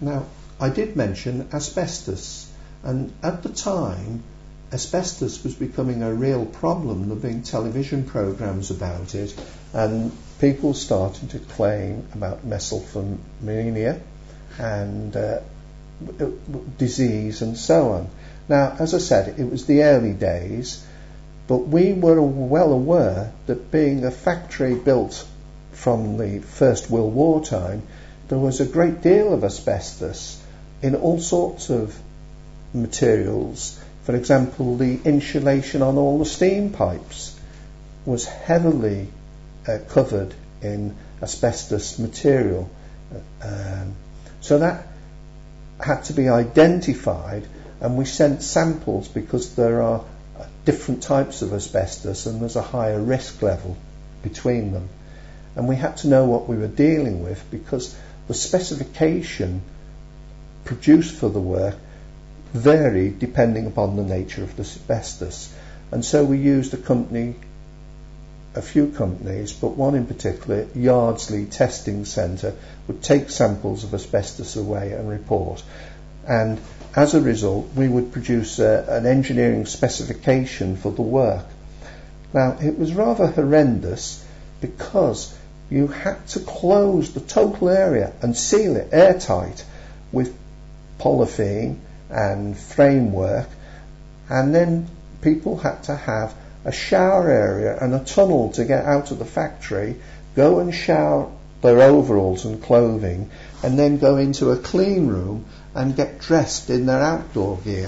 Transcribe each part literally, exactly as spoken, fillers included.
Now, I did mention asbestos, and at the time, asbestos was becoming a real problem. There were being television programmes about it, and people started to claim about mesothelioma and uh, disease and so on. Now, as I said, it was the early days, but we were well aware that being a factory built from the First World War time, there was a great deal of asbestos in all sorts of materials. For example, the insulation on all the steam pipes was heavily uh, covered in asbestos material. Um, so that had to be identified, and we sent samples because there are different types of asbestos and there's a higher risk level between them. And we had to know what we were dealing with because the specification produced for the work varied depending upon the nature of the asbestos. And so we used a company, a few companies, but one in particular, Yardsley Testing Centre, would take samples of asbestos away and report. And as a result, we would produce a, an engineering specification for the work. Now, it was rather horrendous because you had to close the total area and seal it airtight with polythene and framework, and then people had to have a shower area and a tunnel to get out of the factory, go and shower their overalls and clothing, and then go into a clean room and get dressed in their outdoor gear.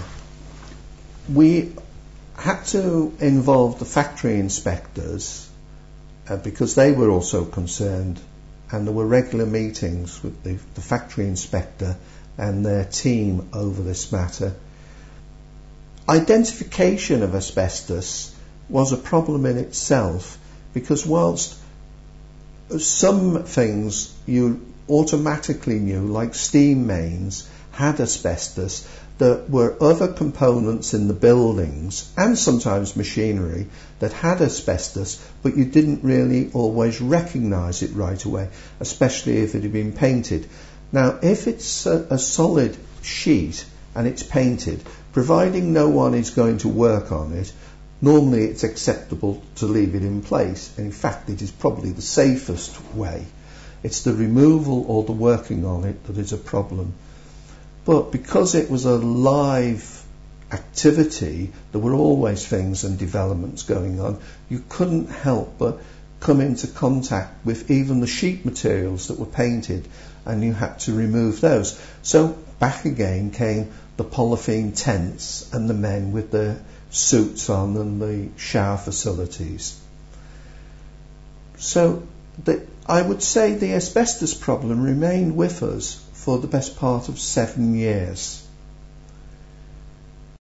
We had to involve the factory inspectors uh, because they were also concerned, and there were regular meetings with the, the factory inspector and their team over this matter. Identification of asbestos was a problem in itself because whilst some things you automatically knew, like steam mains, had asbestos, there were other components in the buildings and sometimes machinery that had asbestos, but you didn't really always recognise it right away, especially if it had been painted. Now, if it's a, a solid sheet and it's painted, providing no one is going to work on it, normally it's acceptable to leave it in place. And in fact, it is probably the safest way. It's the removal or the working on it that is a problem. But because it was a live activity, there were always things and developments going on. You couldn't help but come into contact with even the sheet materials that were painted, and you had to remove those. So back again came the polythene tents and the men with their suits on and the shower facilities. So the, I would say the asbestos problem remained with us for the best part of seven years.